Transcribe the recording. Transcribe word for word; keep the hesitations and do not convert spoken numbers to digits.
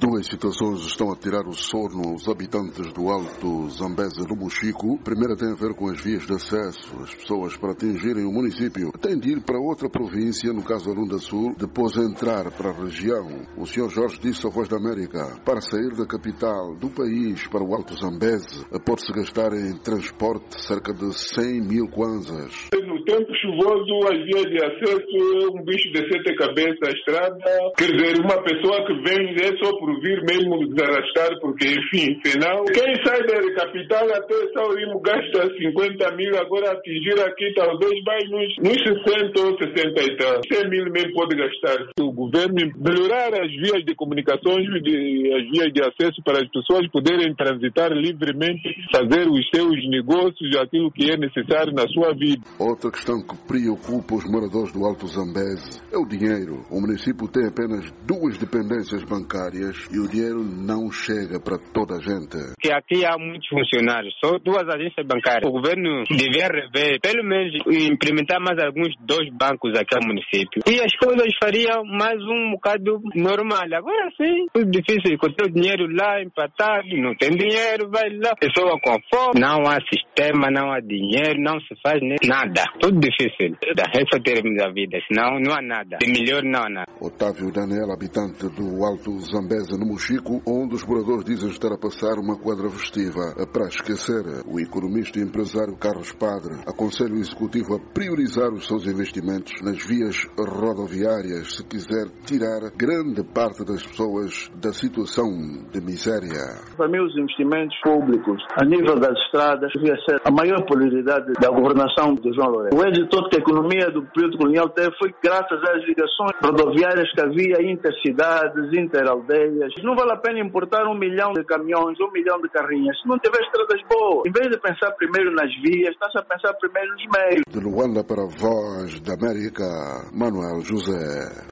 Duas situações estão a tirar o sono aos habitantes do Alto Zambeze no Mochico. A primeira tem a ver com as vias de acesso. As pessoas, para atingirem o município, têm de ir para outra província, no caso Arunda Sul, depois entrar para a região. O senhor Jorge disse à Voz da América, para sair da capital do país para o Alto Zambeze, pode-se gastar em transporte cerca de cem mil kwanzas. No tempo chuvoso, as vias de acesso é um bicho de sete cabeças à estrada. Quer dizer, uma pessoa que vem é só por vir mesmo desarrastar, porque, enfim, senão, quem sai da capital até Saurimo gasta cinquenta mil, agora atingir aqui talvez vai nos, nos sessenta ou sessenta e tal. cem mil mesmo pode gastar. O governo melhorar as vias de comunicações, de, as vias de acesso para as pessoas poderem transitar livremente, fazer os seus negócios, aquilo que é necessário na sua vida. Outra questão que preocupa os moradores do Alto Zambeze é o dinheiro. O município tem apenas duas dependências bancárias e o dinheiro não chega para toda a gente. Que aqui há muitos funcionários, só duas agências bancárias. O governo devia rever, pelo menos implementar mais alguns dois bancos aqui no município. E as coisas fariam mais um bocado normal. Agora sim, tudo difícil, com o teu dinheiro lá empatado, não tem dinheiro, vai lá. Pessoa com fome, não há sistema, não há dinheiro, não se faz nem nada. Tudo difícil. É só termos a vida, senão não há nada. De melhor não há nada. Otávio Daniel, habitante do Alto Zambeze no Mochico, onde os moradores dizem estar a passar uma quadra festiva. Para esquecer, o economista e empresário Carlos Padre aconselha o executivo a priorizar os seus investimentos nas vias rodoviárias se quiser tirar grande parte das pessoas da situação de miséria. Para mim, os investimentos públicos a nível das estradas devia ser a maior prioridade da governação de João Lourenço. O êxito todo que a economia do período colonial teve foi graças às ligações rodoviárias que havia intercidades, interaldeias. Não vale a pena importar um milhão de caminhões, um milhão de carrinhas, se não tiver estradas boas. Em vez de pensar primeiro nas vias, está-se a pensar primeiro nos meios. De Luanda para a Voz da América, Manuel José.